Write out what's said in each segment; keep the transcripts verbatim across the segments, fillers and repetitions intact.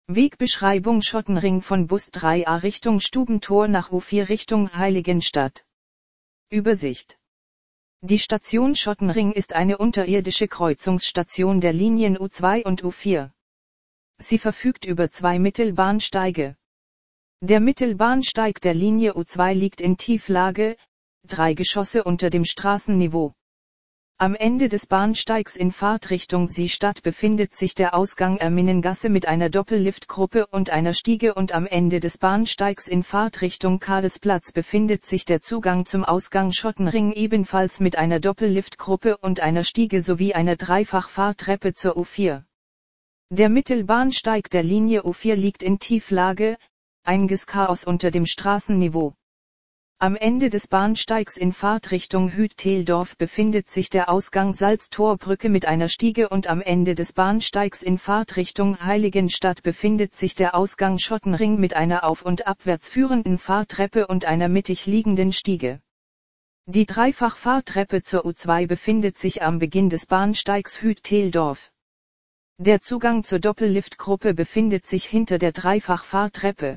Wegbeschreibung: Schottenring von Bus drei a Richtung Stubentor nach U vier Richtung Heiligenstadt. Übersicht. Die Station Schottenring ist eine unterirdische Kreuzungsstation der Linien U zwei und U vier. Sie verfügt über zwei Mittelbahnsteige. Der Mittelbahnsteig der Linie U zwei liegt in Tieflage, drei Geschosse unter dem Straßenniveau. Am Ende des Bahnsteigs in Fahrtrichtung Seestadt befindet sich der Ausgang Erminnengasse mit einer Doppelliftgruppe und einer Stiege, und am Ende des Bahnsteigs in Fahrtrichtung Karlsplatz befindet sich der Zugang zum Ausgang Schottenring ebenfalls mit einer Doppelliftgruppe und einer Stiege sowie einer Dreifachfahrtreppe zur U vier. Der Mittelbahnsteig der Linie U vier liegt in Tieflage, Eingeschaos unter dem Straßenniveau. Am Ende des Bahnsteigs in Fahrtrichtung Hütteldorf befindet sich der Ausgang Salztorbrücke mit einer Stiege, und am Ende des Bahnsteigs in Fahrtrichtung Heiligenstadt befindet sich der Ausgang Schottenring mit einer auf- und abwärts führenden Fahrtreppe und einer mittig liegenden Stiege. Die Dreifachfahrtreppe zur U zwei befindet sich am Beginn des Bahnsteigs Hütteldorf. Der Zugang zur Doppelliftgruppe befindet sich hinter der Dreifachfahrtreppe.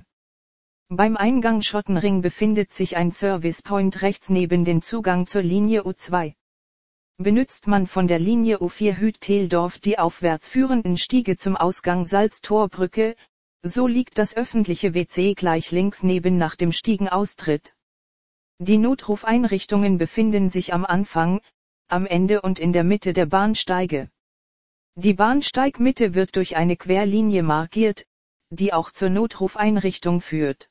Beim Eingang Schottenring befindet sich ein Service Point rechts neben dem Zugang zur Linie U zwei. Benutzt man von der Linie U vier Hütteldorf die aufwärts führenden Stiege zum Ausgang Salztorbrücke, so liegt das öffentliche W C gleich links neben nach dem Stiegenaustritt. Die Notrufeinrichtungen befinden sich am Anfang, am Ende und in der Mitte der Bahnsteige. Die Bahnsteigmitte wird durch eine Querlinie markiert, die auch zur Notrufeinrichtung führt.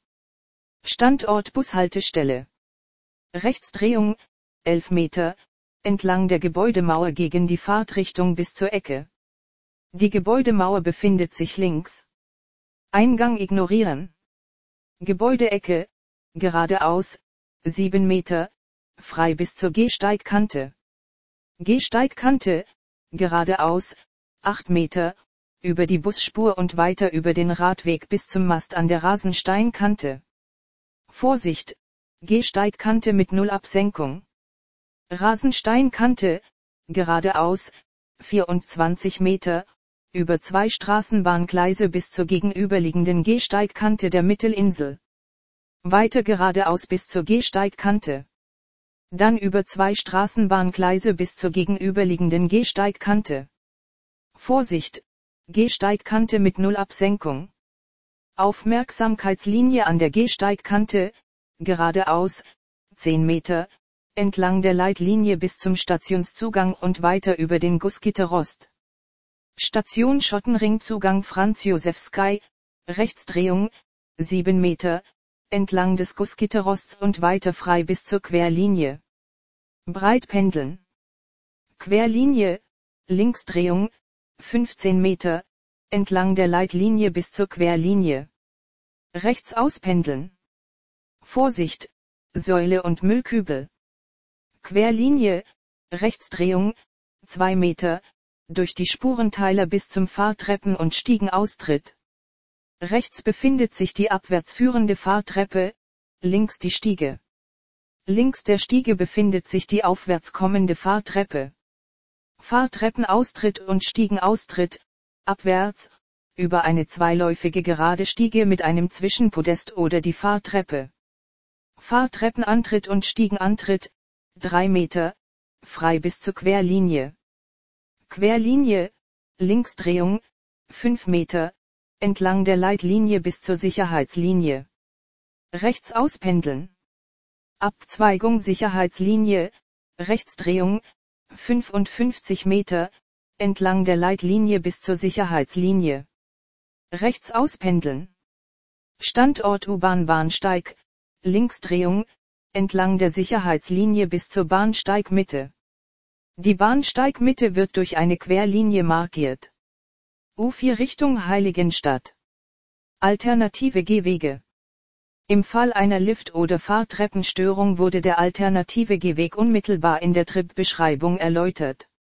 Standort Bushaltestelle. Rechtsdrehung, elf Meter, entlang der Gebäudemauer gegen die Fahrtrichtung bis zur Ecke. Die Gebäudemauer befindet sich links. Eingang ignorieren. Gebäudeecke, geradeaus, sieben Meter, frei bis zur Gehsteigkante. Gehsteigkante, geradeaus, acht Meter, über die Busspur und weiter über den Radweg bis zum Mast an der Rasensteinkante. Vorsicht! Gehsteigkante mit Nullabsenkung. Rasensteinkante, geradeaus, vierundzwanzig Meter, über zwei Straßenbahngleise bis zur gegenüberliegenden Gehsteigkante der Mittelinsel. Weiter geradeaus bis zur Gehsteigkante. Dann über zwei Straßenbahngleise bis zur gegenüberliegenden Gehsteigkante. Vorsicht! Gehsteigkante mit Nullabsenkung. Aufmerksamkeitslinie an der Gehsteigkante, geradeaus, zehn Meter, entlang der Leitlinie bis zum Stationszugang und weiter über den Gussgitterrost. Station Schottenring Zugang Franz-Josef-Sky, Rechtsdrehung, sieben Meter, entlang des Gussgitterrosts und weiter frei bis zur Querlinie. Breitpendeln. Querlinie, Linksdrehung, fünfzehn Meter, entlang der Leitlinie bis zur Querlinie. Rechts auspendeln. Vorsicht, Säule und Müllkübel. Querlinie, Rechtsdrehung, zwei Meter, durch die Spurenteiler bis zum Fahrtreppen- und Stiegenaustritt. Rechts befindet sich die abwärts führende Fahrtreppe, links die Stiege. Links der Stiege befindet sich die aufwärts kommende Fahrtreppe. Fahrtreppenaustritt und Stiegenaustritt, abwärts, über eine zweiläufige gerade Stiege mit einem Zwischenpodest oder die Fahrtreppe. Fahrtreppenantritt und Stiegenantritt, drei Meter, frei bis zur Querlinie. Querlinie, Linksdrehung, fünf Meter, entlang der Leitlinie bis zur Sicherheitslinie. Rechts auspendeln. Abzweigung Sicherheitslinie, Rechtsdrehung, fünfundfünfzig Meter, entlang der Leitlinie bis zur Sicherheitslinie. Rechts auspendeln. Standort U-Bahn-Bahnsteig, Linksdrehung, entlang der Sicherheitslinie bis zur Bahnsteigmitte. Die Bahnsteigmitte wird durch eine Querlinie markiert. U vier Richtung Heiligenstadt. Alternative Gehwege. Im Fall einer Lift- oder Fahrtreppenstörung wurde der alternative Gehweg unmittelbar in der Tripbeschreibung erläutert.